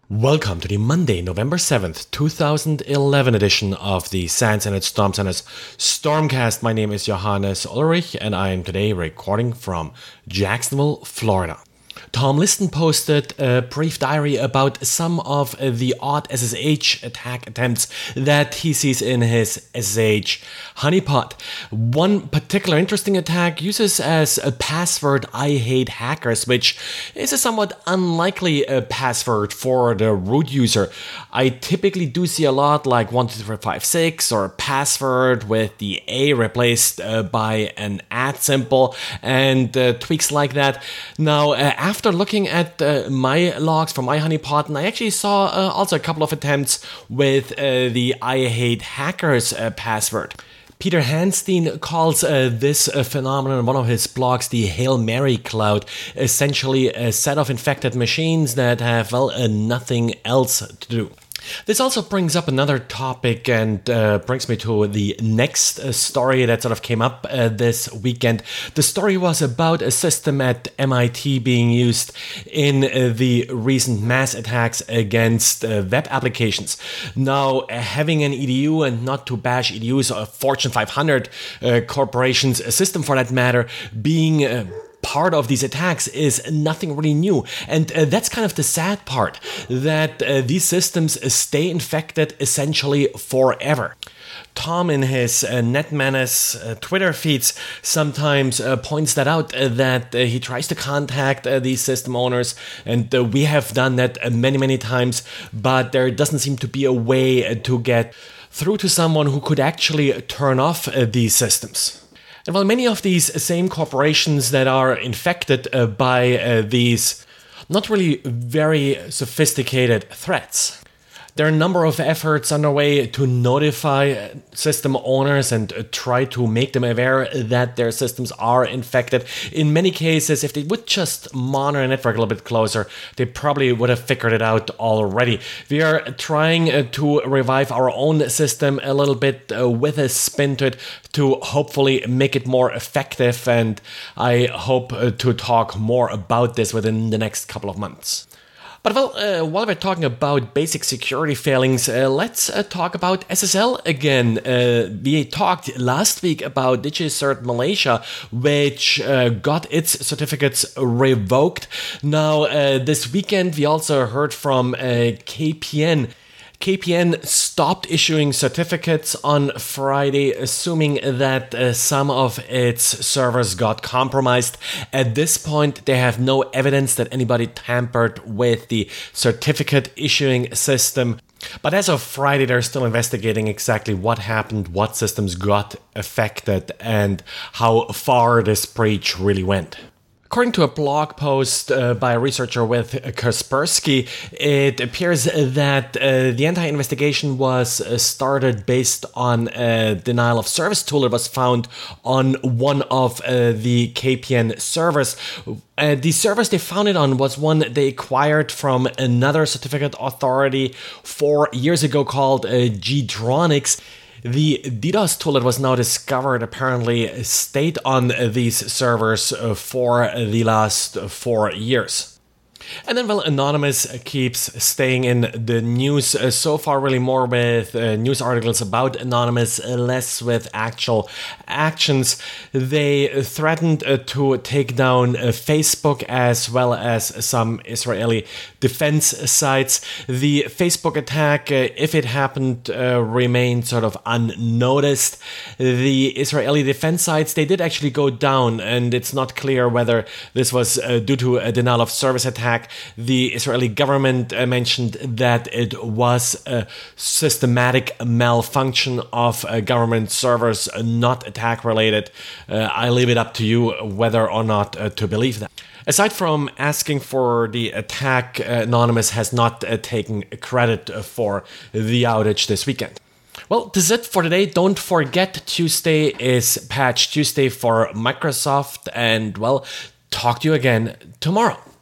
Welcome to the Monday, November 7th, 2011 edition of the SANS and Storm Center's Stormcast. My name is Johannes Ulrich and I am today recording from Jacksonville, Florida. Tom Liston posted a brief diary about some of the odd SSH attack attempts that he sees in his SSH honeypot. One particular interesting attack uses as a password "I hate hackers," which is a somewhat unlikely password for the root user. I typically do see a lot like 12356 or a password with the A replaced by an @ symbol and tweaks like that. Now, after looking at my logs from my honeypot, and I actually saw also a couple of attempts with the "I hate hackers" password. Peter Hanstein calls this phenomenon in one of his blogs the Hail Mary cloud, essentially a set of infected machines that have, nothing else to do. This also brings up another topic and brings me to the next story that sort of came up this weekend. The story was about a system at MIT being used in the recent mass attacks against web applications. Now, having an EDU, and not to bash EDUs or Fortune 500 corporations, a system for that matter, being part of these attacks is nothing really new. And that's kind of the sad part, that these systems stay infected essentially forever. Tom, in his NetMenace Twitter feeds, sometimes points that out, that he tries to contact these system owners, and we have done that many times, but there doesn't seem to be a way to get through to someone who could actually turn off these systems. And while many of these same corporations that are infected by these not really very sophisticated threats, there are a number of efforts underway to notify system owners and try to make them aware that their systems are infected. In many cases, if they would just monitor the network a little bit closer, they probably would have figured it out already. We are trying to revive our own system a little bit with a spin to it to hopefully make it more effective, and I hope to talk more about this within the next couple of months. But while we're talking about basic security failings, let's talk about SSL again. We talked last week about DigiCert Malaysia, which got its certificates revoked. Now, this weekend we also heard from KPN. KPN stopped issuing certificates on Friday, assuming that some of its servers got compromised. At this point, they have no evidence that anybody tampered with the certificate issuing system. But as of Friday, they're still investigating exactly what happened, what systems got affected, and how far this breach really went. According to a blog post by a researcher with Kaspersky, it appears that the entire investigation was started based on a denial of service tool that was found on one of the KPN servers. The servers they found it on was one they acquired from another certificate authority 4 years ago called Gdronix. The DDoS tool that was now discovered apparently stayed on these servers for the last 4 years. And then, Anonymous keeps staying in the news, so far really more with news articles about Anonymous, less with actual actions. They threatened to take down Facebook as well as some Israeli defense sites. The Facebook attack, if it happened, remained sort of unnoticed. The Israeli defense sites, they did actually go down, and it's not clear whether this was due to a denial of service attack. The Israeli government mentioned that it was a systematic malfunction of government servers, not attack related. I leave it up to you whether or not to believe that. Aside from asking for the attack, Anonymous has not taken credit for the outage this weekend. Well, this is it for today. Don't forget, Tuesday is Patch Tuesday for Microsoft, and talk to you again tomorrow.